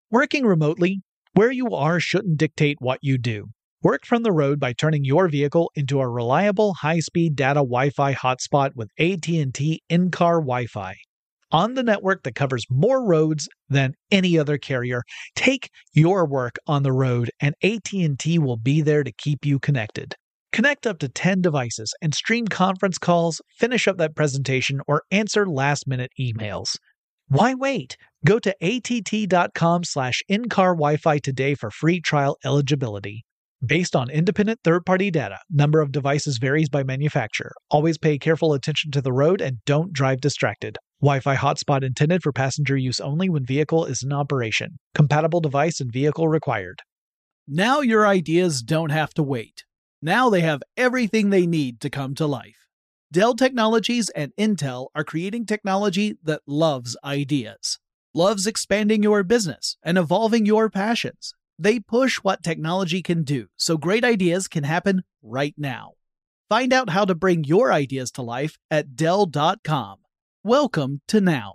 Working remotely, where you are shouldn't dictate what you do. Work from the road by turning your vehicle into a reliable high-speed data Wi-Fi hotspot with AT&T in-car Wi-Fi. On the network that covers more roads than any other carrier, take your work on the road and AT&T will be there to keep you connected. Connect up to 10 devices and stream conference calls, finish up that presentation, or answer last-minute emails. Why wait? Go to att.com/in-car Wi-Fi today for free trial eligibility. Based on independent third-party data, number of devices varies by manufacturer. Always pay careful attention to the road and don't drive distracted. Wi-Fi hotspot intended for passenger use only when vehicle is in operation. Compatible device and vehicle required. Now your ideas don't have to wait. Now they have everything they need to come to life. Dell Technologies and Intel are creating technology that loves ideas, loves expanding your business and evolving your passions. They push what technology can do so great ideas can happen right now. Find out how to bring your ideas to life at Dell.com. Welcome to Now.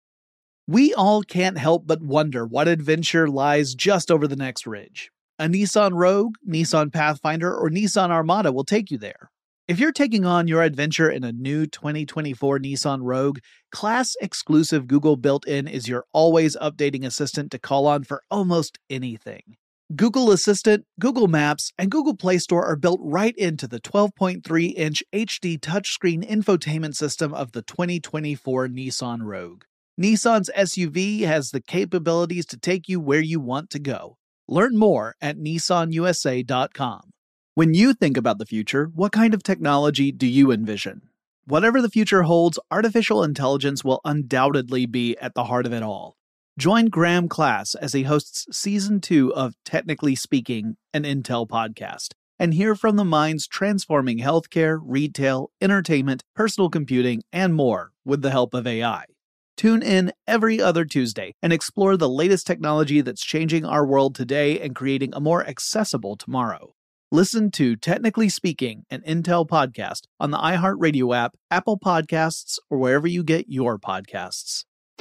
We all can't help but wonder what adventure lies just over the next ridge. A Nissan Rogue, Nissan Pathfinder, or Nissan Armada will take you there. If you're taking on your adventure in a new 2024 Nissan Rogue, class-exclusive Google built-in is your always-updating assistant to call on for almost anything. Google Assistant, Google Maps, and Google Play Store are built right into the 12.3-inch HD touchscreen infotainment system of the 2024 Nissan Rogue. Nissan's SUV has the capabilities to take you where you want to go. Learn more at nissanusa.com. When you think about the future, what kind of technology do you envision? Whatever the future holds, artificial intelligence will undoubtedly be at the heart of it all. Join Graham Class as he hosts Season 2 of Technically Speaking, an Intel podcast, and hear from the minds transforming healthcare, retail, entertainment, personal computing, and more with the help of AI. Tune in every other Tuesday and explore the latest technology that's changing our world today and creating a more accessible tomorrow. Listen to Technically Speaking, an Intel podcast on the iHeartRadio app, Apple Podcasts, or wherever you get your podcasts.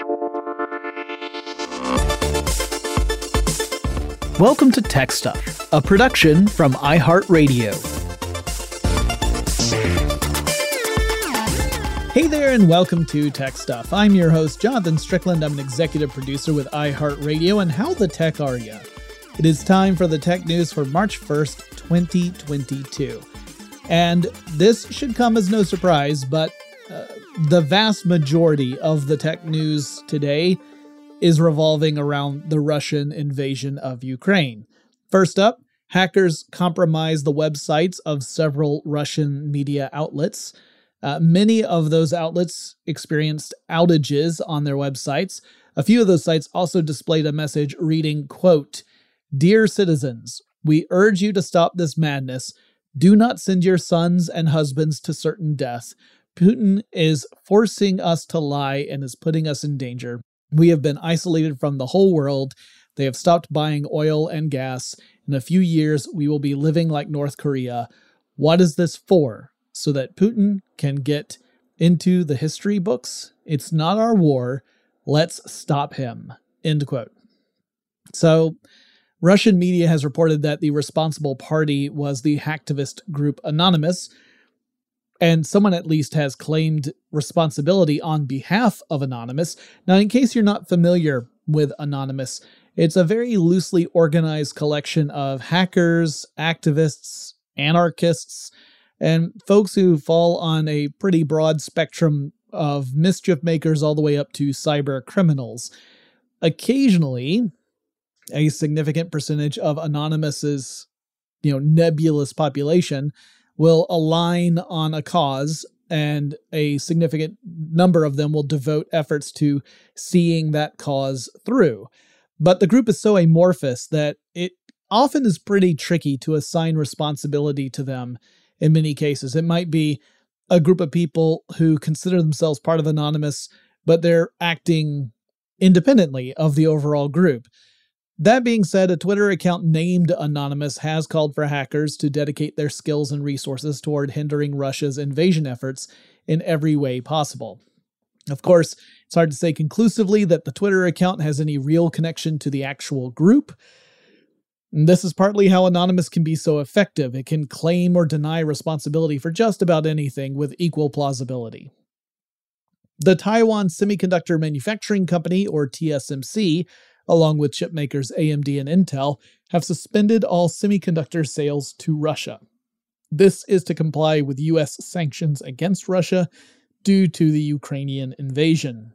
Welcome to Tech Stuff, a production from iHeartRadio. Hey there, and welcome to Tech Stuff. I'm your host, Jonathan Strickland. I'm an executive producer with iHeartRadio, and how the tech are ya? It is time for the tech news for March 1st, 2022. And this should come as no surprise, but the vast majority of the tech news today is revolving around the Russian invasion of Ukraine. First up, hackers compromised the websites of several Russian media outlets. Many of those outlets experienced outages on their websites. A few of those sites also displayed a message reading, quote, "Dear citizens, we urge you to stop this madness. Do not send your sons and husbands to certain death. Putin is forcing us to lie and is putting us in danger. We have been isolated from the whole world. They have stopped buying oil and gas. In a few years, we will be living like North Korea. What is this for? So that Putin can get into the history books? It's not our war. Let's stop him." End quote. So, Russian media has reported that the responsible party was the hacktivist group Anonymous, and someone at least has claimed responsibility on behalf of Anonymous. Now, in case you're not familiar with Anonymous, it's a very loosely organized collection of hackers, activists, anarchists, and folks who fall on a pretty broad spectrum of mischief makers all the way up to cyber criminals. Occasionally, a significant percentage of Anonymous's, nebulous population will align on a cause, and a significant number of them will devote efforts to seeing that cause through. But the group is so amorphous that it often is pretty tricky to assign responsibility to them. In many cases, it might be a group of people who consider themselves part of Anonymous, but they're acting independently of the overall group. That being said, a Twitter account named Anonymous has called for hackers to dedicate their skills and resources toward hindering Russia's invasion efforts in every way possible. Of course, it's hard to say conclusively that the Twitter account has any real connection to the actual group. And this is partly how Anonymous can be so effective. It can claim or deny responsibility for just about anything with equal plausibility. The Taiwan Semiconductor Manufacturing Company, or TSMC, along with chipmakers AMD and Intel, have suspended all semiconductor sales to Russia. This is to comply with U.S. sanctions against Russia due to the Ukrainian invasion.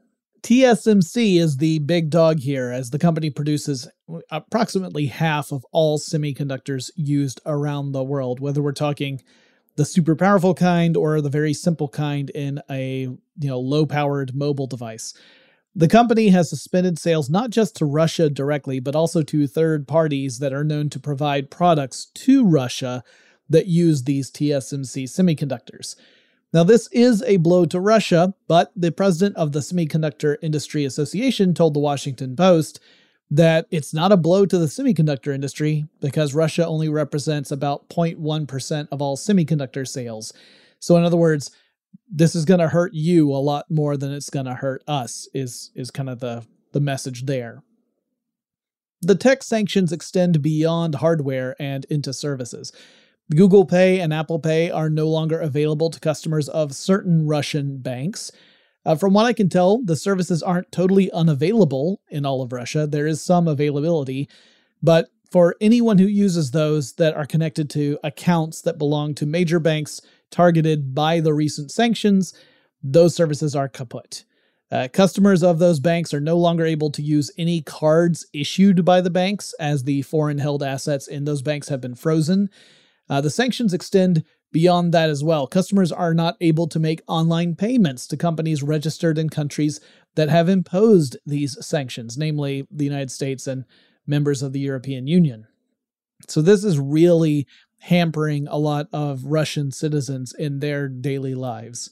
TSMC is the big dog here, as the company produces approximately half of all semiconductors used around the world, whether we're talking the super powerful kind or the very simple kind in a low-powered mobile device. The company has suspended sales not just to Russia directly, but also to third parties that are known to provide products to Russia that use these TSMC semiconductors. Now, this is a blow to Russia, but the president of the Semiconductor Industry Association told the Washington Post that it's not a blow to the semiconductor industry because Russia only represents about 0.1% of all semiconductor sales. So in other words, this is going to hurt you a lot more than it's going to hurt us, is kind of the message there. The tech sanctions extend beyond hardware and into services. Google Pay and Apple Pay are no longer available to customers of certain Russian banks. From what I can tell, the services aren't totally unavailable in all of Russia. There is some availability, but for anyone who uses those that are connected to accounts that belong to major banks targeted by the recent sanctions, those services are kaput. Customers of those banks are no longer able to use any cards issued by the banks, as the foreign-held assets in those banks have been frozen. The sanctions extend beyond that as well. Customers are not able to make online payments to companies registered in countries that have imposed these sanctions, namely the United States and members of the European Union. So this is really hampering a lot of Russian citizens in their daily lives.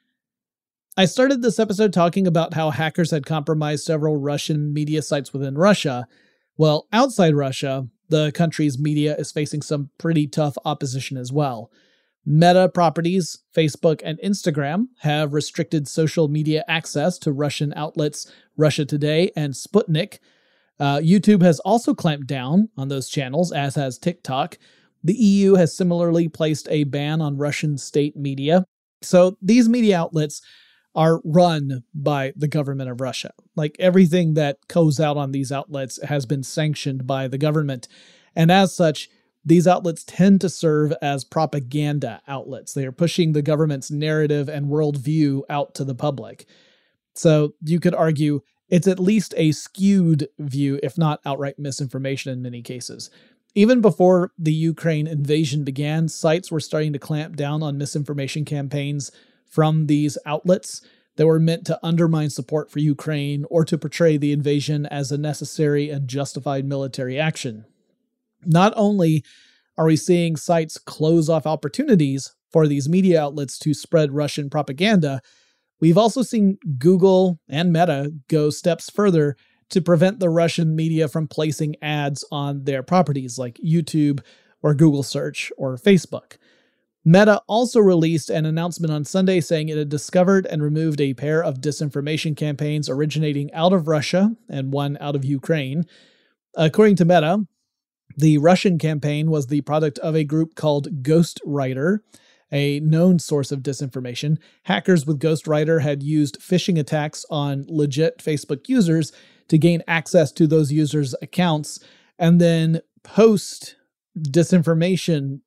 I started this episode talking about how hackers had compromised several Russian media sites within Russia. Well, outside Russia, the country's media is facing some pretty tough opposition as well. Meta properties, Facebook and Instagram, have restricted social media access to Russian outlets Russia Today and Sputnik. YouTube has also clamped down on those channels, as has TikTok. The EU has similarly placed a ban on Russian state media. So these media outlets are run by the government of Russia. Like, everything that goes out on these outlets has been sanctioned by the government. And as such, these outlets tend to serve as propaganda outlets. They are pushing the government's narrative and worldview out to the public. So you could argue it's at least a skewed view, if not outright misinformation in many cases. Even before the Ukraine invasion began, sites were starting to clamp down on misinformation campaigns from these outlets that were meant to undermine support for Ukraine or to portray the invasion as a necessary and justified military action. Not only are we seeing sites close off opportunities for these media outlets to spread Russian propaganda, we've also seen Google and Meta go steps further to prevent the Russian media from placing ads on their properties like YouTube or Google Search or Facebook. Meta also released an announcement on Sunday saying it had discovered and removed a pair of disinformation campaigns originating out of Russia and one out of Ukraine. According to Meta, the Russian campaign was the product of a group called Ghostwriter, a known source of disinformation. Hackers with Ghostwriter had used phishing attacks on legit Facebook users to gain access to those users' accounts and then post disinformation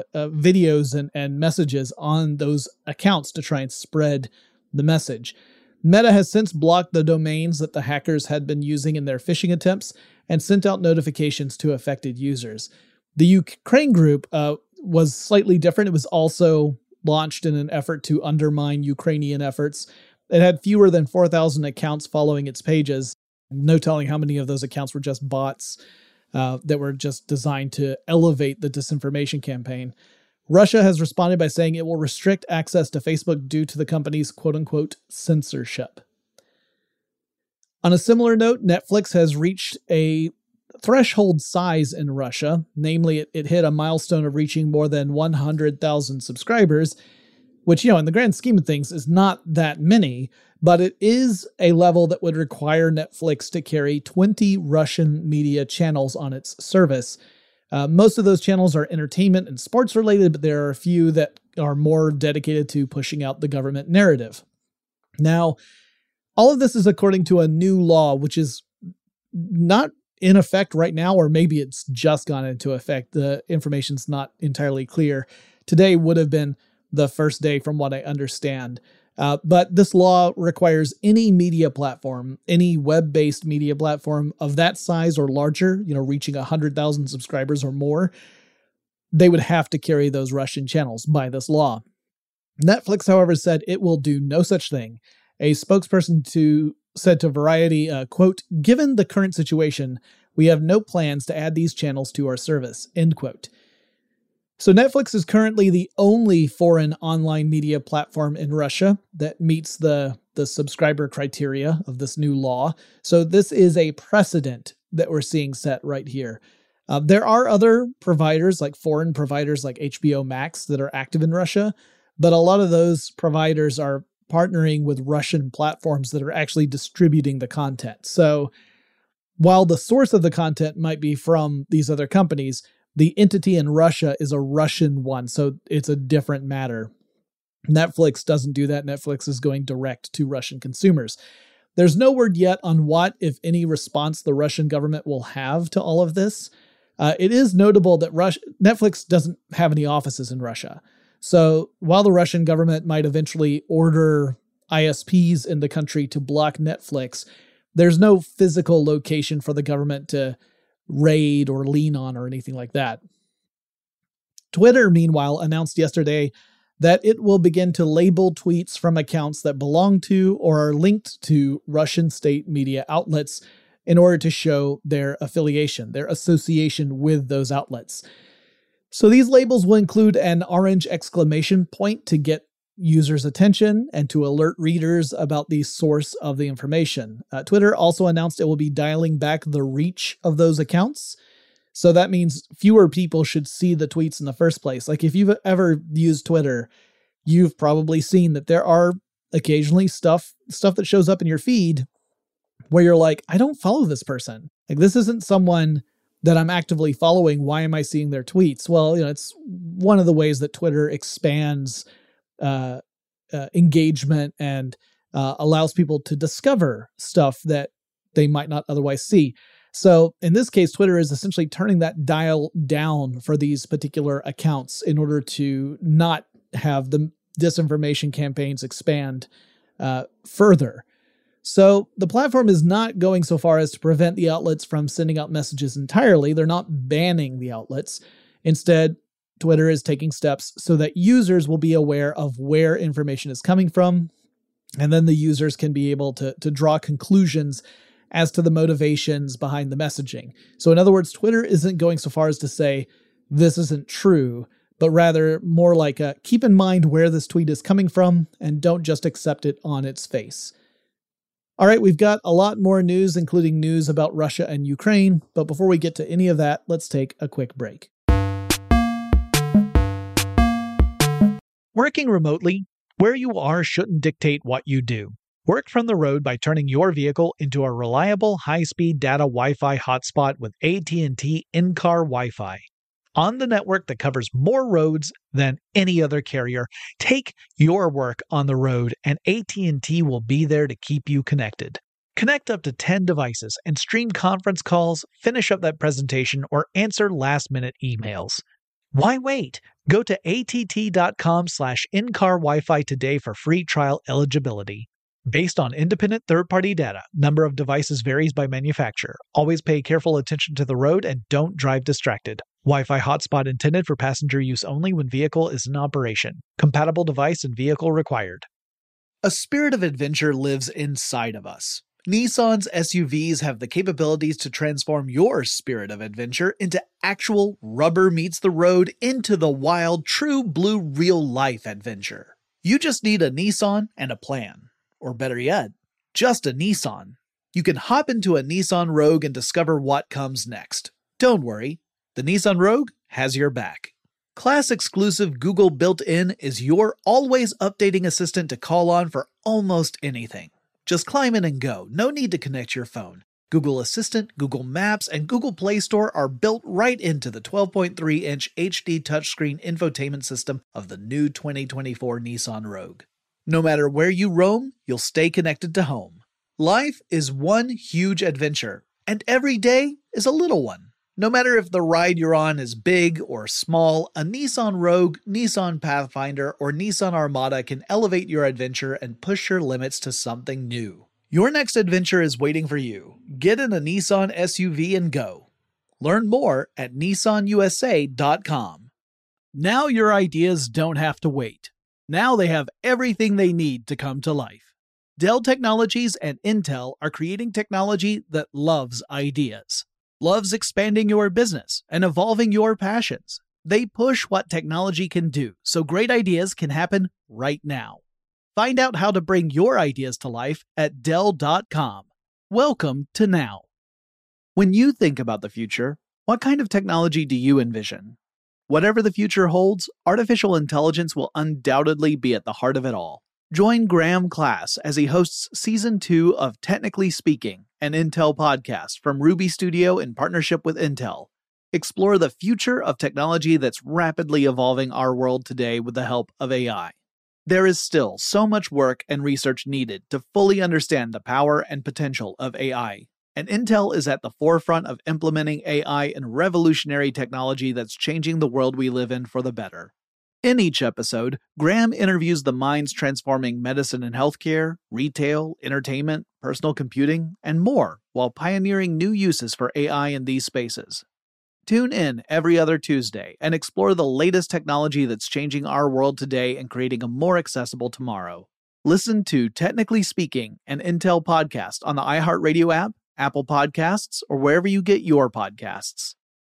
videos and messages on those accounts to try and spread the message. Meta has since blocked the domains that the hackers had been using in their phishing attempts and sent out notifications to affected users. The Ukraine group was slightly different. It was also launched in an effort to undermine Ukrainian efforts. It had fewer than 4,000 accounts following its pages. No telling how many of those accounts were just bots that were just designed to elevate the disinformation campaign. Russia has responded by saying it will restrict access to Facebook due to the company's quote-unquote censorship. On a similar note, Netflix has reached a threshold size in Russia. Namely, it hit a milestone of reaching more than 100,000 subscribers, which, in the grand scheme of things is not that many, but it is a level that would require Netflix to carry 20 Russian media channels on its service. Most of those channels are entertainment and sports related, but there are a few that are more dedicated to pushing out the government narrative. Now, all of this is according to a new law, which is not in effect right now, or maybe it's just gone into effect. The information's not entirely clear. Today would have been the first day from what I understand. But this law requires any media platform, any web-based media platform of that size or larger, reaching 100,000 subscribers or more, they would have to carry those Russian channels by this law. Netflix, however, said it will do no such thing. A spokesperson said to Variety, quote, "Given the current situation, we have no plans to add these channels to our service," end quote. So Netflix is currently the only foreign online media platform in Russia that meets the subscriber criteria of this new law. So this is a precedent that we're seeing set right here. There are other providers, like foreign providers like HBO Max, that are active in Russia, but a lot of those providers are partnering with Russian platforms that are actually distributing the content. So while the source of the content might be from these other companies, the entity in Russia is a Russian one, so it's a different matter. Netflix doesn't do that. Netflix is going direct to Russian consumers. There's no word yet on what, if any, response the Russian government will have to all of this. It is notable that Netflix doesn't have any offices in Russia. So while the Russian government might eventually order ISPs in the country to block Netflix, there's no physical location for the government to raid or lean on or anything like that. Twitter, meanwhile, announced yesterday that it will begin to label tweets from accounts that belong to or are linked to Russian state media outlets in order to show their affiliation, their association with those outlets. So these labels will include an orange exclamation point to get users' attention and to alert readers about the source of the information. Twitter also announced it will be dialing back the reach of those accounts. So that means fewer people should see the tweets in the first place. Like if you've ever used Twitter, you've probably seen that there are occasionally stuff that shows up in your feed where you're like, I don't follow this person. Like this isn't someone that I'm actively following. Why am I seeing their tweets? Well, it's one of the ways that Twitter expands engagement and allows people to discover stuff that they might not otherwise see. So in this case, Twitter is essentially turning that dial down for these particular accounts in order to not have the disinformation campaigns expand further. So the platform is not going so far as to prevent the outlets from sending out messages entirely. They're not banning the outlets. Instead, Twitter is taking steps so that users will be aware of where information is coming from, and then the users can be able to draw conclusions as to the motivations behind the messaging. So in other words, Twitter isn't going so far as to say, this isn't true, but rather more like keep in mind where this tweet is coming from and don't just accept it on its face. All right, we've got a lot more news, including news about Russia and Ukraine, but before we get to any of that, let's take a quick break. Working remotely, where you are shouldn't dictate what you do. Work from the road by turning your vehicle into a reliable high-speed data Wi-Fi hotspot with AT&T in-car Wi-Fi. On the network that covers more roads than any other carrier, take your work on the road and AT&T will be there to keep you connected. Connect up to 10 devices and stream conference calls, finish up that presentation, or answer last-minute emails. Why wait? Go to att.com/in-car Wi-Fi today for free trial eligibility. Based on independent third-party data, number of devices varies by manufacturer. Always pay careful attention to the road and don't drive distracted. Wi-Fi hotspot intended for passenger use only when vehicle is in operation. Compatible device and vehicle required. A spirit of adventure lives inside of us. Nissan's SUVs have the capabilities to transform your spirit of adventure into actual rubber meets the road, into the wild, true blue real-life adventure. You just need a Nissan and a plan. Or better yet, just a Nissan. You can hop into a Nissan Rogue and discover what comes next. Don't worry, the Nissan Rogue has your back. Class-exclusive Google built-in is your always-updating assistant to call on for almost anything. Just climb in and go. No need to connect your phone. Google Assistant, Google Maps, and Google Play Store are built right into the 12.3-inch HD touchscreen infotainment system of the new 2024 Nissan Rogue. No matter where you roam, you'll stay connected to home. Life is one huge adventure, and every day is a little one. No matter if the ride you're on is big or small, a Nissan Rogue, Nissan Pathfinder, or Nissan Armada can elevate your adventure and push your limits to something new. Your next adventure is waiting for you. Get in a Nissan SUV and go. Learn more at nissanusa.com. Now your ideas don't have to wait. Now they have everything they need to come to life. Dell Technologies and Intel are creating technology that loves ideas. Loves expanding your business and evolving your passions. They push what technology can do so great ideas can happen right now. Find out how to bring your ideas to life at Dell.com. Welcome to now. When you think about the future, what kind of technology do you envision? Whatever the future holds, artificial intelligence will undoubtedly be at the heart of it all. Join Graham Class as he hosts Season 2 of Technically Speaking, an Intel podcast from Ruby Studio in partnership with Intel. Explore the future of technology that's rapidly evolving our world today with the help of AI. There is still so much work and research needed to fully understand the power and potential of AI, and Intel is at the forefront of implementing AI in revolutionary technology that's changing the world we live in for the better. In each episode, Graham interviews the minds transforming medicine and healthcare, retail, entertainment, personal computing, and more, while pioneering new uses for AI in these spaces. Tune in every other Tuesday and explore the latest technology that's changing our world today and creating a more accessible tomorrow. Listen to Technically Speaking, an Intel podcast on the iHeartRadio app, Apple Podcasts, or wherever you get your podcasts.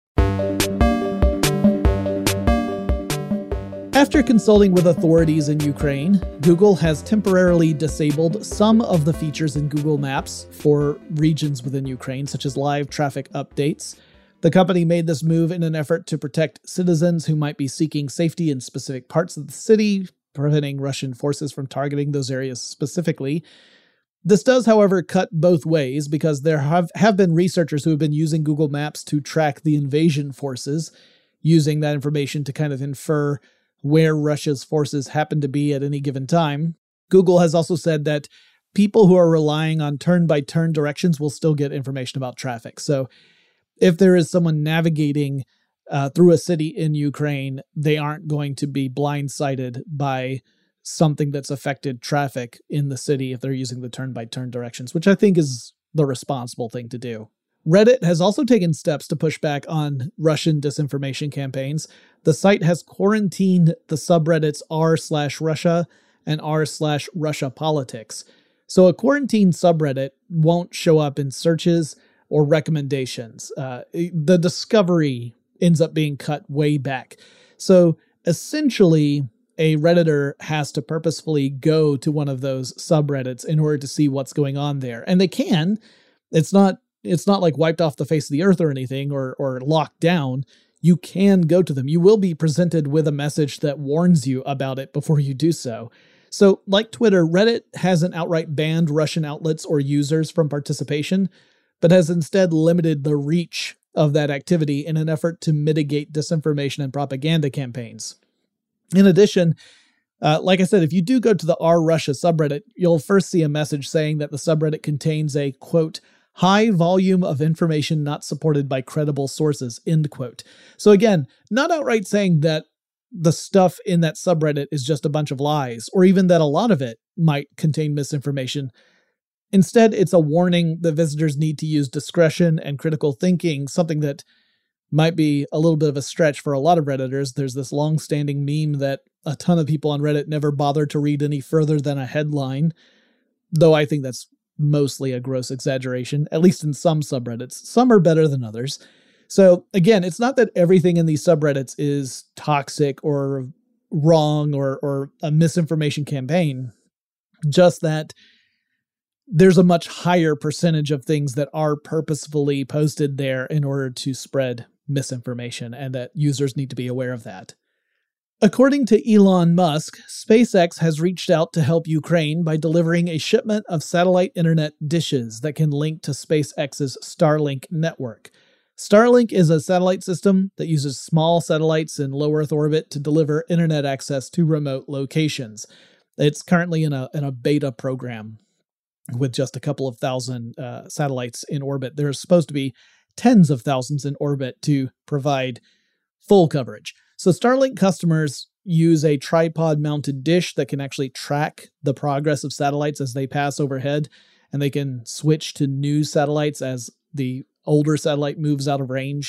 After consulting with authorities in Ukraine, Google has temporarily disabled some of the features in Google Maps for regions within Ukraine, such as live traffic updates. The company made this move in an effort to protect citizens who might be seeking safety in specific parts of the city, preventing Russian forces from targeting those areas specifically. This does, however, cut both ways because there have been researchers who have been using Google Maps to track the invasion forces, using that information to kind of infer where Russia's forces happen to be at any given time. Google has also said that people who are relying on turn-by-turn directions will still get information about traffic. So if there is someone navigating through a city in Ukraine, they aren't going to be blindsided by something that's affected traffic in the city if they're using the turn-by-turn directions, which I think is the responsible thing to do. Reddit has also taken steps to push back on Russian disinformation campaigns. The site has quarantined the subreddits r/Russia and r/Russia politics. So a quarantined subreddit won't show up in searches or recommendations. The discovery ends up being cut way back. So essentially, a Redditor has to purposefully go to one of those subreddits in order to see what's going on there. And they can. It's not like wiped off the face of the earth or anything or locked down. You can go to them. You will be presented with a message that warns you about it before you do so. So like Twitter, Reddit hasn't outright banned Russian outlets or users from participation, but has instead limited the reach of that activity in an effort to mitigate disinformation and propaganda campaigns. In addition, like I said, if you do go to the r/Russia subreddit, you'll first see a message saying that the subreddit contains a, quote, high volume of information not supported by credible sources, end quote. So again, not outright saying that the stuff in that subreddit is just a bunch of lies, or even that a lot of it might contain misinformation. Instead, it's a warning that visitors need to use discretion and critical thinking, something that might be a little bit of a stretch for a lot of Redditors. There's this long-standing meme that a ton of people on Reddit never bother to read any further than a headline, though I think that's mostly a gross exaggeration, at least in some subreddits. Some are better than others. So again, it's not that everything in these subreddits is toxic or wrong or a misinformation campaign, just that there's a much higher percentage of things that are purposefully posted there in order to spread misinformation, and that users need to be aware of that. According to Elon Musk, SpaceX has reached out to help Ukraine by delivering a shipment of satellite internet dishes that can link to SpaceX's Starlink network. Starlink is a satellite system that uses small satellites in low Earth orbit to deliver internet access to remote locations. It's currently in a beta program with just a couple of thousand satellites in orbit. There's supposed to be tens of thousands in orbit to provide full coverage. So Starlink customers use a tripod-mounted dish that can actually track the progress of satellites as they pass overhead, and they can switch to new satellites as the older satellite moves out of range.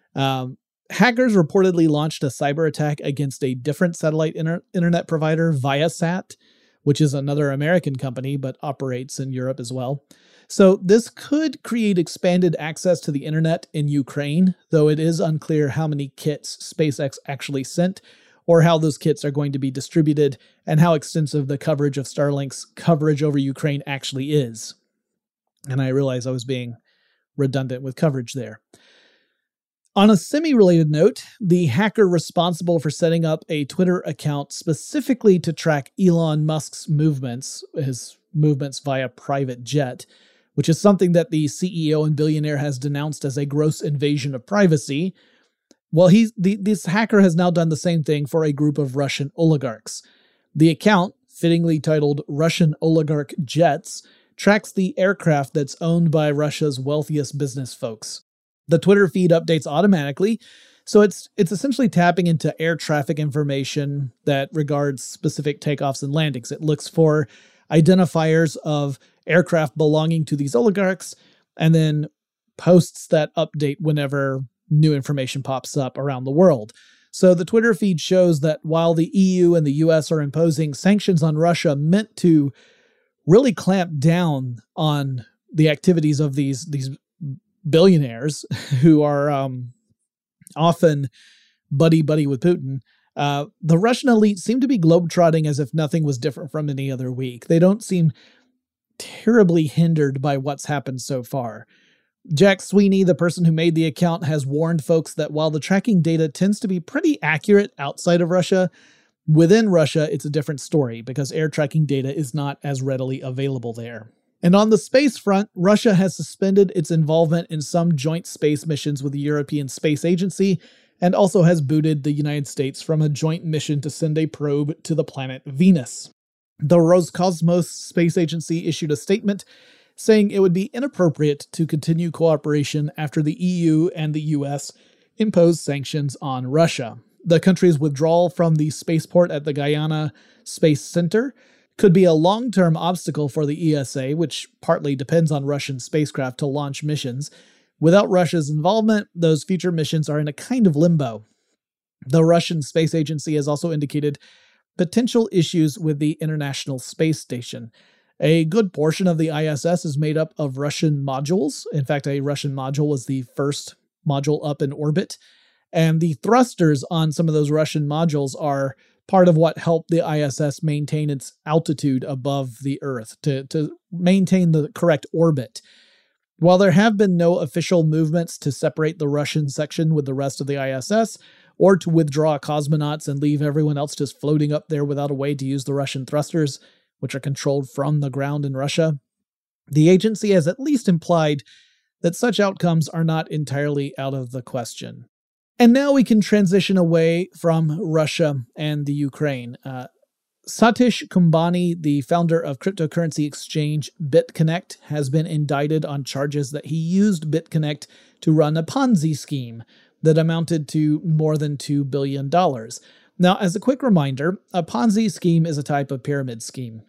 Hackers reportedly launched a cyber attack against a different satellite internet provider, Viasat, which is another American company but operates in Europe as well. So this could create expanded access to the internet in Ukraine, though it is unclear how many kits SpaceX actually sent or how those kits are going to be distributed and how extensive the coverage of Starlink's coverage over Ukraine actually is. And I realize I was being redundant with coverage there. On a semi-related note, the hacker responsible for setting up a Twitter account specifically to track Elon Musk's movements, his movements via private jet, which is something that the CEO and billionaire has denounced as a gross invasion of privacy. Well, this hacker has now done the same thing for a group of Russian oligarchs. The account, fittingly titled Russian Oligarch Jets, tracks the aircraft that's owned by Russia's wealthiest business folks. The Twitter feed updates automatically, so it's essentially tapping into air traffic information that regards specific takeoffs and landings. It looks for identifiers of aircraft belonging to these oligarchs, and then posts that update whenever new information pops up around the world. So the Twitter feed shows that while the EU and the US are imposing sanctions on Russia meant to really clamp down on the activities of these billionaires who are often buddy-buddy with Putin, the Russian elite seem to be globetrotting as if nothing was different from any other week. They don't seem terribly hindered by what's happened so far. Jack Sweeney, the person who made the account, has warned folks that while the tracking data tends to be pretty accurate outside of Russia, within Russia it's a different story because air tracking data is not as readily available there. And on the space front, Russia has suspended its involvement in some joint space missions with the European Space Agency and also has booted the United States from a joint mission to send a probe to the planet Venus. The Roscosmos Space Agency issued a statement saying it would be inappropriate to continue cooperation after the EU and the US imposed sanctions on Russia. The country's withdrawal from the spaceport at the Guyana Space Center could be a long-term obstacle for the ESA, which partly depends on Russian spacecraft to launch missions. Without Russia's involvement, those future missions are in a kind of limbo. The Russian Space Agency has also indicated potential issues with the International Space Station. A good portion of the ISS is made up of Russian modules. In fact, a Russian module was the first module up in orbit. And the thrusters on some of those Russian modules are part of what helped the ISS maintain its altitude above the Earth, to maintain the correct orbit. While there have been no official movements to separate the Russian section with the rest of the ISS, or to withdraw cosmonauts and leave everyone else just floating up there without a way to use the Russian thrusters, which are controlled from the ground in Russia, the agency has at least implied that such outcomes are not entirely out of the question. And now we can transition away from Russia and the Ukraine. Satish Kumbhani, the founder of cryptocurrency exchange BitConnect, has been indicted on charges that he used BitConnect to run a Ponzi scheme that amounted to more than $2 billion. Now, as a quick reminder, a Ponzi scheme is a type of pyramid scheme.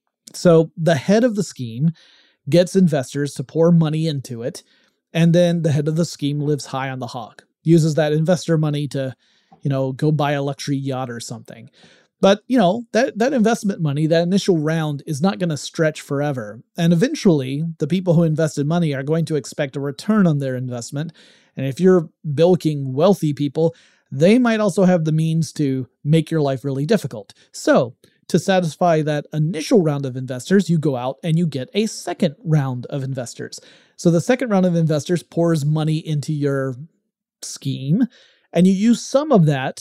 So the head of the scheme gets investors to pour money into it, and then the head of the scheme lives high on the hog, uses that investor money to, go buy a luxury yacht or something. But, that investment money, that initial round, is not going to stretch forever. And eventually, the people who invested money are going to expect a return on their investment. And if you're bilking wealthy people, they might also have the means to make your life really difficult. So, to satisfy that initial round of investors, you go out and you get a second round of investors. So the second round of investors pours money into your scheme, and you use some of that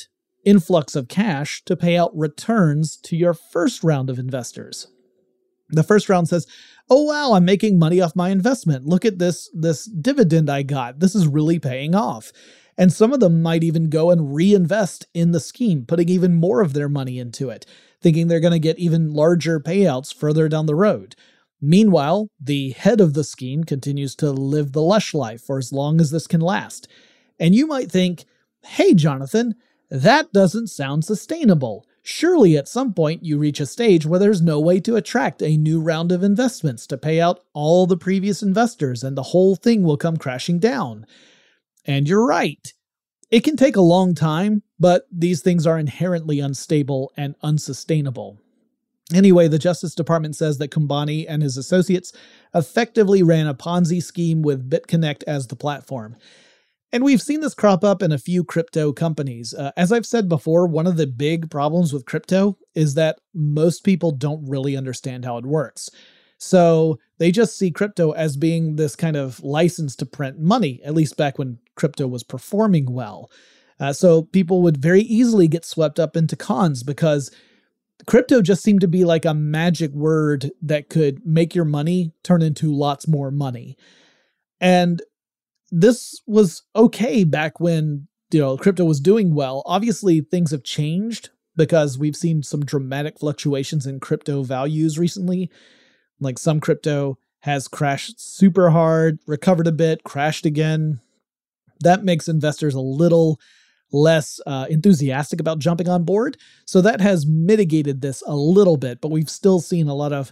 influx of cash to pay out returns to your first round of investors. The first round says, oh wow, I'm making money off my investment. Look at this dividend I got. This is really paying off. And some of them might even go and reinvest in the scheme, putting even more of their money into it, thinking they're going to get even larger payouts further down the road. Meanwhile, the head of the scheme continues to live the lush life for as long as this can last. And you might think, hey, Jonathan, that doesn't sound sustainable. Surely at some point you reach a stage where there's no way to attract a new round of investments to pay out all the previous investors and the whole thing will come crashing down. And you're right. It can take a long time, but these things are inherently unstable and unsustainable. Anyway, the Justice Department says that Kumbani and his associates effectively ran a Ponzi scheme with BitConnect as the platform. And we've seen this crop up in a few crypto companies. As I've said before, one of the big problems with crypto is that most people don't really understand how it works. So they just see crypto as being this kind of license to print money, at least back when crypto was performing well. So people would very easily get swept up into cons because crypto just seemed to be like a magic word that could make your money turn into lots more money. And this was okay back when, crypto was doing well. Obviously, things have changed because we've seen some dramatic fluctuations in crypto values recently. Like some crypto has crashed super hard, recovered a bit, crashed again. That makes investors a little less enthusiastic about jumping on board. So that has mitigated this a little bit, but we've still seen a lot of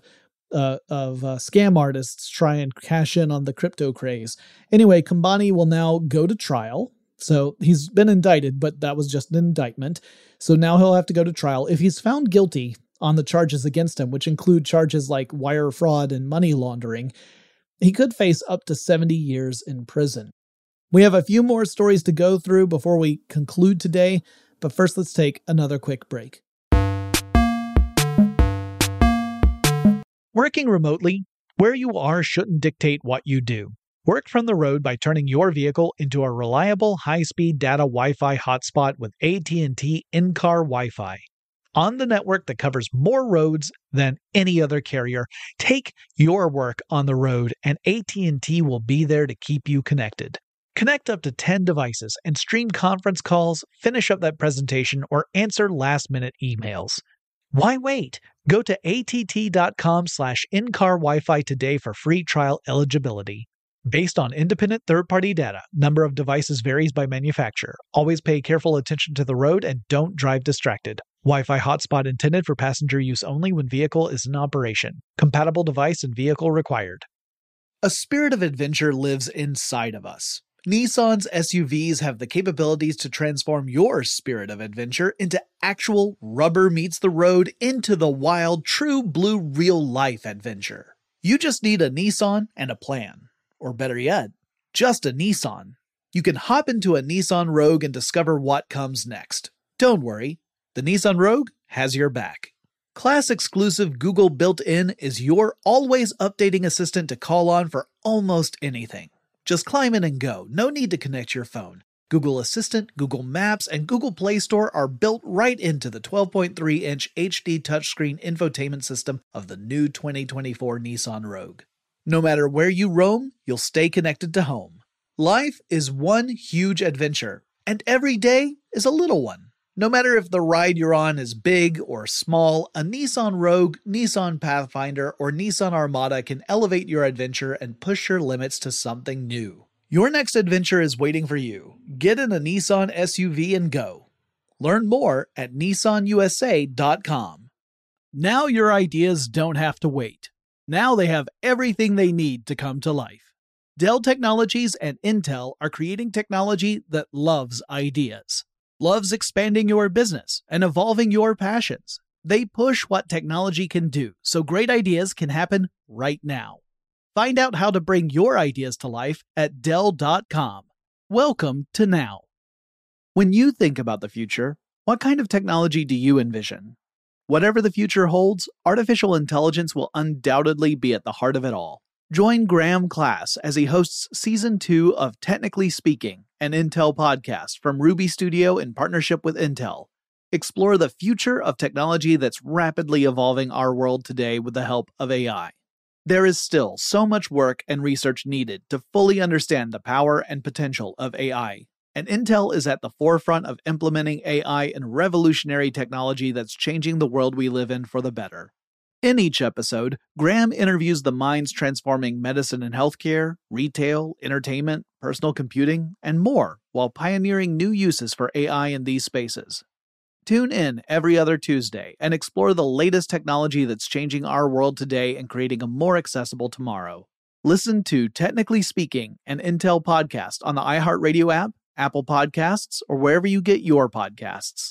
scam artists try and cash in on the crypto craze. Anyway, Kumbani will now go to trial. So he's been indicted, but that was just an indictment. So now he'll have to go to trial. If he's found guilty on the charges against him, which include charges like wire fraud and money laundering, he could face up to 70 years in prison. We have a few more stories to go through before we conclude today, but first let's take another quick break. Working remotely, where you are shouldn't dictate what you do. Work from the road by turning your vehicle into a reliable high-speed data Wi-Fi hotspot with AT&T in-car Wi-Fi. On the network that covers more roads than any other carrier, take your work on the road and AT&T will be there to keep you connected. Connect up to 10 devices and stream conference calls, finish up that presentation, or answer last-minute emails. Why wait? Go to att.com/in-car Wi-Fi today for free trial eligibility. Based on independent third-party data, number of devices varies by manufacturer. Always pay careful attention to the road and don't drive distracted. Wi-Fi hotspot intended for passenger use only when vehicle is in operation. Compatible device and vehicle required. A spirit of adventure lives inside of us. Nissan's SUVs have the capabilities to transform your spirit of adventure into actual rubber meets the road into the wild, true blue real-life adventure. You just need a Nissan and a plan. Or better yet, just a Nissan. You can hop into a Nissan Rogue and discover what comes next. Don't worry, the Nissan Rogue has your back. Class-exclusive Google built-in is your always updating assistant to call on for almost anything. Just climb in and go. No need to connect your phone. Google Assistant, Google Maps, and Google Play Store are built right into the 12.3-inch HD touchscreen infotainment system of the new 2024 Nissan Rogue. No matter where you roam, you'll stay connected to home. Life is one huge adventure, and every day is a little one. No matter if the ride you're on is big or small, a Nissan Rogue, Nissan Pathfinder, or Nissan Armada can elevate your adventure and push your limits to something new. Your next adventure is waiting for you. Get in a Nissan SUV and go. Learn more at nissanusa.com. Now your ideas don't have to wait. Now they have everything they need to come to life. Dell Technologies and Intel are creating technology that loves ideas. Loves expanding your business and evolving your passions. They push what technology can do so great ideas can happen right now. Find out how to bring your ideas to life at Dell.com. Welcome to now. When you think about the future, what kind of technology do you envision? Whatever the future holds, artificial intelligence will undoubtedly be at the heart of it all. Join Graham Class as he hosts Season 2 of Technically Speaking, an Intel podcast from Ruby Studio in partnership with Intel. explore the future of technology that's rapidly evolving our world today with the help of AI. There is still so much work and research needed to fully understand the power and potential of AI, and Intel is at the forefront of implementing AI in revolutionary technology that's changing the world we live in for the better. In each episode, Graham interviews the minds transforming medicine and healthcare, retail, entertainment, personal computing, and more, while pioneering new uses for AI in these spaces. Tune in every other Tuesday and explore the latest technology that's changing our world today and creating a more accessible tomorrow. Listen to Technically Speaking, an Intel podcast on the iHeartRadio app, Apple Podcasts, or wherever you get your podcasts.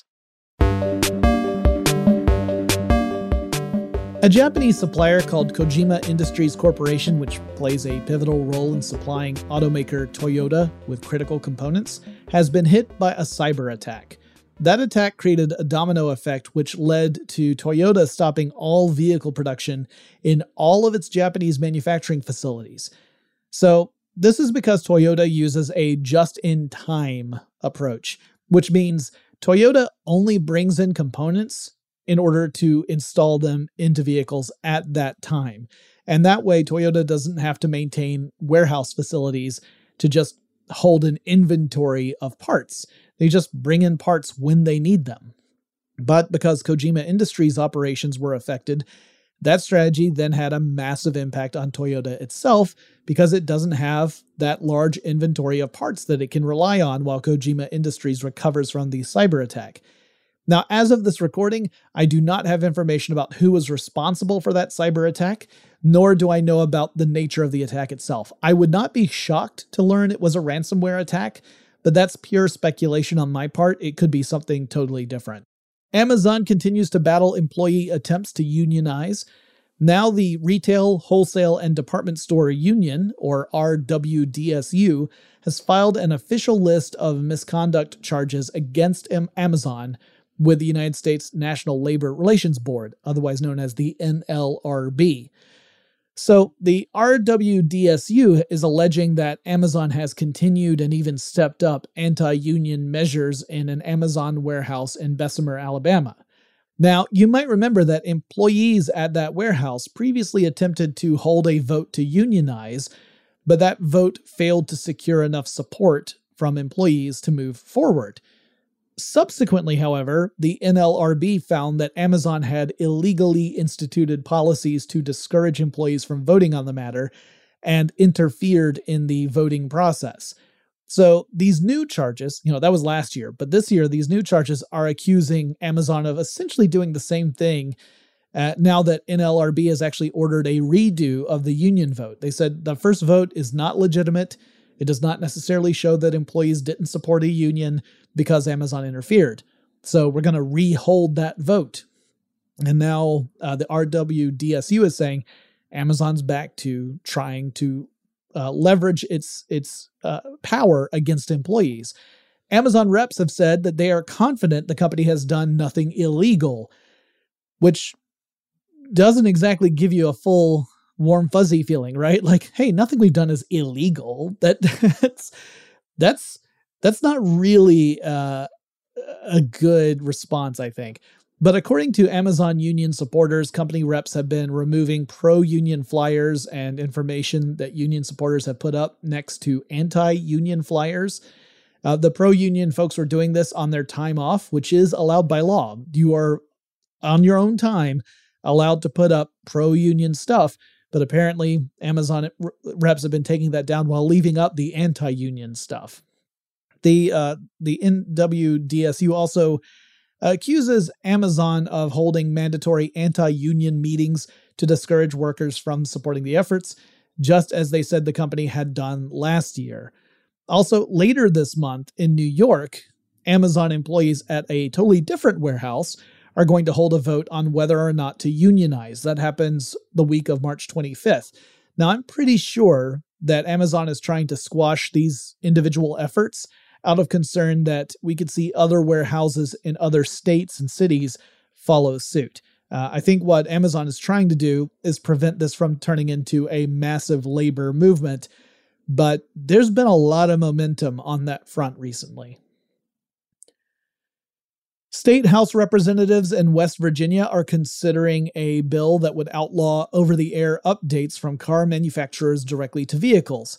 A Japanese supplier called Kojima Industries Corporation, which plays a pivotal role in supplying automaker Toyota with critical components, has been hit by a cyber attack. That attack created a domino effect which led to Toyota stopping all vehicle production in all of its Japanese manufacturing facilities. So, this is because Toyota uses a just-in-time approach, which means Toyota only brings in components in order to install them into vehicles at that time. And that way, Toyota doesn't have to maintain warehouse facilities to just hold an inventory of parts. They just bring in parts when they need them. But because Kojima Industries operations were affected, that strategy then had a massive impact on Toyota itself because it doesn't have that large inventory of parts that it can rely on while Kojima Industries recovers from the cyber attack. Now, as of this recording, I do not have information about who was responsible for that cyber attack, nor do I know about the nature of the attack itself. I would not be shocked to learn it was a ransomware attack, but that's pure speculation on my part. It could be something totally different. Amazon continues to battle employee attempts to unionize. Now the Retail, Wholesale, and Department Store Union, or RWDSU, has filed an official list of misconduct charges against Amazon with the United States National Labor Relations Board, otherwise known as the NLRB. So the RWDSU is alleging that Amazon has continued and even stepped up anti-union measures in an Amazon warehouse in Bessemer, Alabama. Now, you might remember that employees at that warehouse previously attempted to hold a vote to unionize, but that vote failed to secure enough support from employees to move forward. Subsequently, however, the NLRB found that Amazon had illegally instituted policies to discourage employees from voting on the matter and interfered in the voting process. So these new charges, that was last year, but this year these new charges are accusing Amazon of essentially doing the same thing now that NLRB has actually ordered a redo of the union vote. They said the first vote is not legitimate. It does not necessarily show that employees didn't support a union because Amazon interfered. So we're going to re-hold that vote. And now the RWDSU is saying Amazon's back to trying to leverage its power against employees. Amazon reps have said that they are confident the company has done nothing illegal, which doesn't exactly give you a full warm fuzzy feeling, right? Like, hey, nothing we've done is illegal. That's not really a good response, I think. But according to Amazon union supporters, company reps have been removing pro-union flyers and information that union supporters have put up next to anti-union flyers. The pro-union folks were doing this on their time off, which is allowed by law. You are, on your own time, allowed to put up pro-union stuff. But apparently, Amazon reps have been taking that down while leaving up the anti-union stuff. The NWDSU also accuses Amazon of holding mandatory anti-union meetings to discourage workers from supporting the efforts, just as they said the company had done last year. Also, later this month in New York, Amazon employees at a totally different warehouse are going to hold a vote on whether or not to unionize. That happens the week of March 25th. Now, I'm pretty sure that Amazon is trying to squash these individual efforts out of concern that we could see other warehouses in other states and cities follow suit. I think what Amazon is trying to do is prevent this from turning into a massive labor movement, but there's been a lot of momentum on that front recently. State House representatives in West Virginia are considering a bill that would outlaw over-the-air updates from car manufacturers directly to vehicles.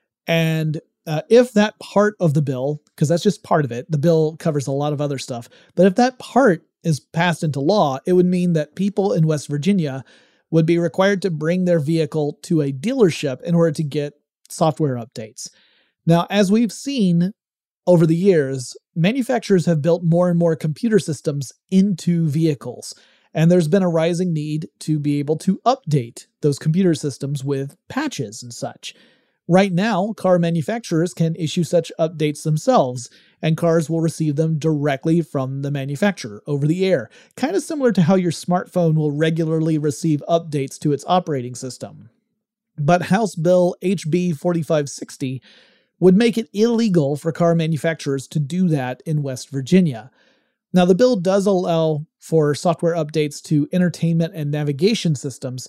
And if that part of the bill, because that's just part of it, the bill covers a lot of other stuff, but if that part is passed into law, it would mean that people in West Virginia would be required to bring their vehicle to a dealership in order to get software updates. Now, as we've seen over the years, manufacturers have built more and more computer systems into vehicles, and there's been a rising need to be able to update those computer systems with patches and such. Right now, car manufacturers can issue such updates themselves, and cars will receive them directly from the manufacturer over the air, kind of similar to how your smartphone will regularly receive updates to its operating system. But House Bill HB 4560 would make it illegal for car manufacturers to do that in West Virginia. Now, the bill does allow for software updates to entertainment and navigation systems,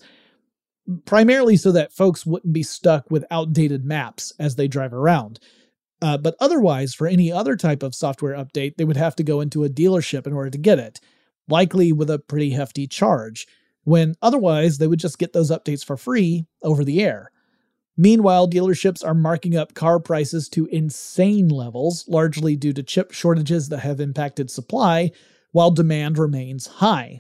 primarily so that folks wouldn't be stuck with outdated maps as they drive around. But otherwise, for any other type of software update, they would have to go into a dealership in order to get it, likely with a pretty hefty charge, when otherwise they would just get those updates for free over the air. Meanwhile, dealerships are marking up car prices to insane levels, largely due to chip shortages that have impacted supply, while demand remains high.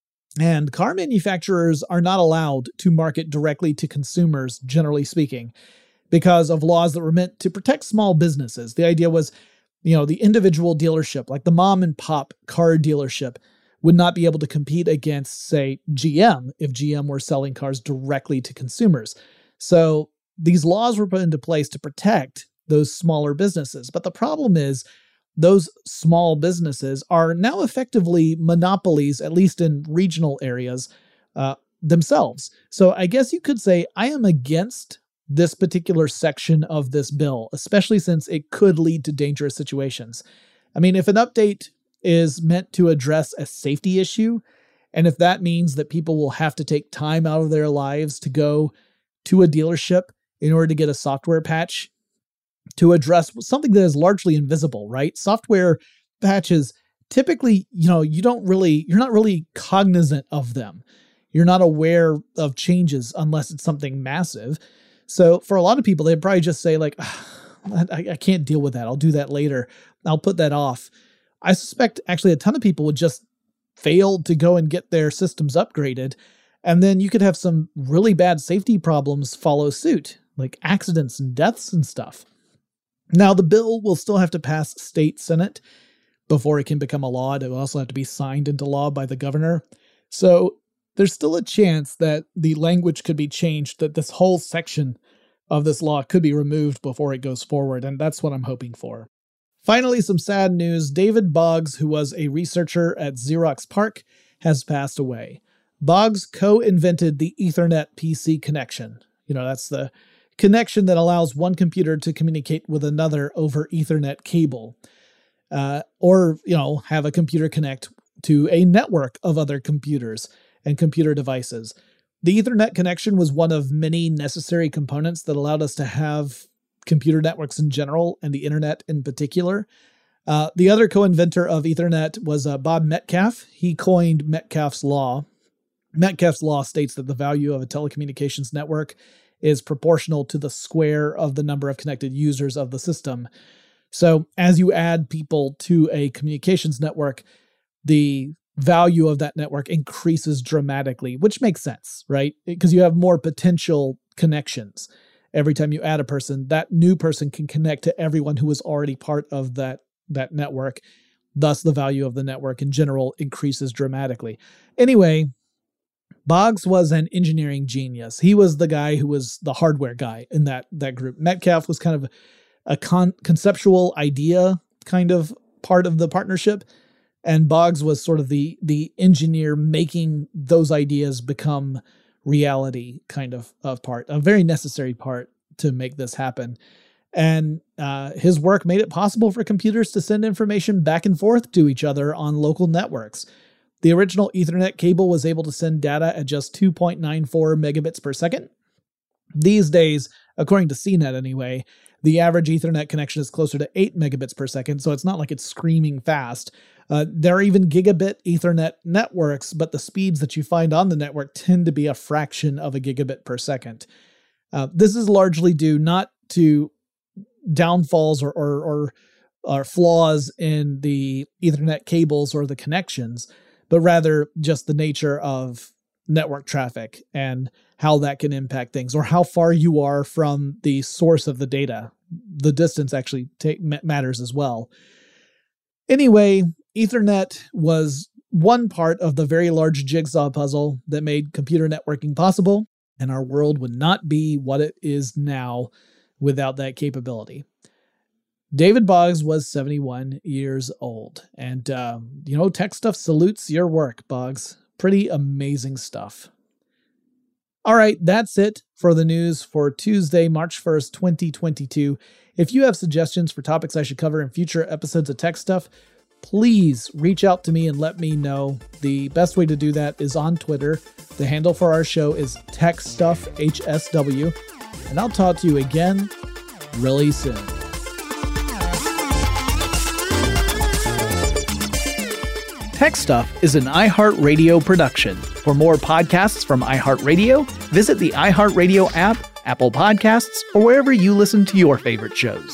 And car manufacturers are not allowed to market directly to consumers, generally speaking, because of laws that were meant to protect small businesses. The idea was, the individual dealership, like the mom and pop car dealership, would not be able to compete against, say, GM if GM were selling cars directly to consumers. So these laws were put into place to protect those smaller businesses. But the problem is those small businesses are now effectively monopolies, at least in regional areas, themselves. So I guess you could say I am against this particular section of this bill, especially since it could lead to dangerous situations. I mean, if an update is meant to address a safety issue, and if that means that people will have to take time out of their lives to go to a dealership in order to get a software patch to address something that is largely invisible, right? Software patches, typically, you're not really cognizant of them. You're not aware of changes unless it's something massive. So for a lot of people, they'd probably just say like, I can't deal with that. I'll do that later. I'll put that off. I suspect actually a ton of people would just fail to go and get their systems upgraded. And then you could have some really bad safety problems follow suit, like accidents and deaths and stuff. Now, the bill will still have to pass state senate before it can become a law. It will also have to be signed into law by the governor. So there's still a chance that the language could be changed, that this whole section of this law could be removed before it goes forward, and that's what I'm hoping for. Finally, some sad news. David Boggs, who was a researcher at Xerox PARC, has passed away. Boggs co-invented the Ethernet PC connection. That's the connection that allows one computer to communicate with another over Ethernet cable. Or have a computer connect to a network of other computers and computer devices. The Ethernet connection was one of many necessary components that allowed us to have computer networks in general and the internet in particular. The other co-inventor of Ethernet was Bob Metcalfe. He coined Metcalfe's law. Metcalfe's law states that the value of a telecommunications network is proportional to the square of the number of connected users of the system. So as you add people to a communications network, the value of that network increases dramatically, which makes sense, right? Because you have more potential connections. Every time you add a person, that new person can connect to everyone who was already part of that network. Thus, the value of the network in general increases dramatically. Anyway, Boggs was an engineering genius. He was the guy who was the hardware guy in that group. Metcalfe was kind of a conceptual idea kind of part of the partnership, and Boggs was sort of the engineer making those ideas become reality kind of part, a very necessary part to make this happen. And his work made it possible for computers to send information back and forth to each other on local networks. The original Ethernet cable was able to send data at just 2.94 megabits per second. These days, according to CNET anyway, The average Ethernet connection is closer to 8 megabits per second, so it's not like it's screaming fast. There are even gigabit Ethernet networks, but the speeds that you find on the network tend to be a fraction of a gigabit per second. This is largely due not to downfalls or flaws in the Ethernet cables or the connections, but rather just the nature of network traffic and how that can impact things, or how far you are from the source of the data. The distance actually matters as well. Anyway, Ethernet was one part of the very large jigsaw puzzle that made computer networking possible, and our world would not be what it is now without that capability. David Boggs was 71 years old, and Tech Stuff salutes your work, Boggs. Pretty amazing stuff. All right, that's it for the news for Tuesday, March 1st, 2022. If you have suggestions for topics I should cover in future episodes of Tech Stuff, please reach out to me and let me know. The best way to do that is on Twitter. The handle for our show is TechStuffHSW, and I'll talk to you again really soon. Tech Stuff is an iHeartRadio production. For more podcasts from iHeartRadio, visit the iHeartRadio app, Apple Podcasts, or wherever you listen to your favorite shows.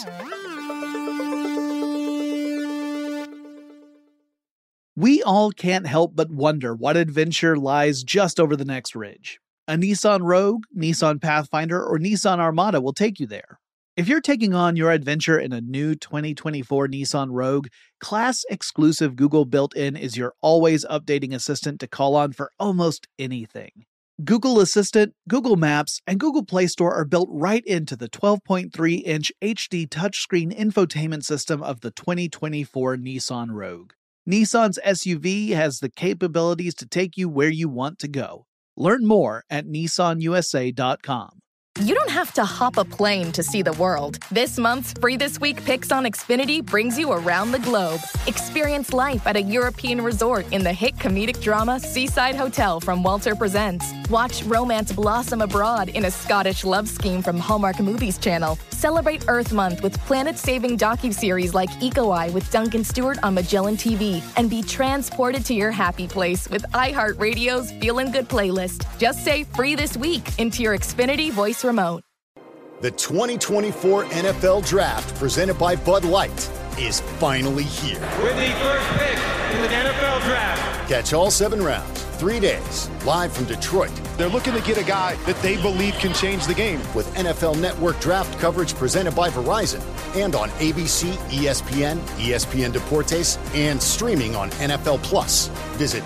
We all can't help but wonder what adventure lies just over the next ridge. A Nissan Rogue, Nissan Pathfinder, or Nissan Armada will take you there. If you're taking on your adventure in a new 2024 Nissan Rogue, class-exclusive Google built-in is your always updating assistant to call on for almost anything. Google Assistant, Google Maps, and Google Play Store are built right into the 12.3-inch HD touchscreen infotainment system of the 2024 Nissan Rogue. Nissan's SUV has the capabilities to take you where you want to go. Learn more at nissanusa.com. You don't have to hop a plane to see the world. This month's Free This Week Picks on Xfinity brings you around the globe. Experience life at a European resort in the hit comedic drama Seaside Hotel from Walter Presents. Watch romance blossom abroad in a Scottish love scheme from Hallmark Movies Channel. Celebrate Earth Month with planet-saving docuseries like Eco Eye with Duncan Stewart on Magellan TV. And be transported to your happy place with iHeartRadio's Feelin' Good playlist. Just say Free This Week into your Xfinity voice remote. The 2024 NFL Draft, presented by Bud Light, is finally here. With the first pick in the NFL Draft. Catch all 7 rounds, 3 days, live from Detroit. They're looking to get a guy that they believe can change the game. With NFL Network Draft coverage presented by Verizon and on ABC, ESPN, ESPN Deportes, and streaming on NFL Plus. Visit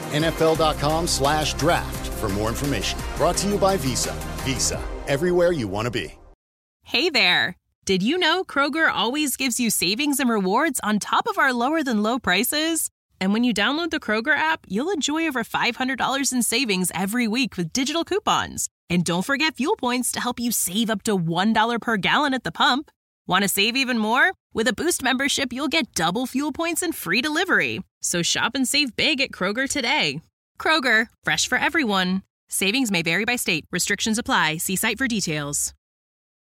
NFL.com/draft for more information. Brought to you by Visa. Visa, everywhere you want to be. Hey there. Did you know Kroger always gives you savings and rewards on top of our lower than low prices? And when you download the Kroger app, you'll enjoy over $500 in savings every week with digital coupons. And don't forget fuel points to help you save up to $1 per gallon at the pump. Want to save even more? With a Boost membership, you'll get double fuel points and free delivery. So shop and save big at Kroger today. Kroger, fresh for everyone. Savings may vary by state. Restrictions apply. See site for details.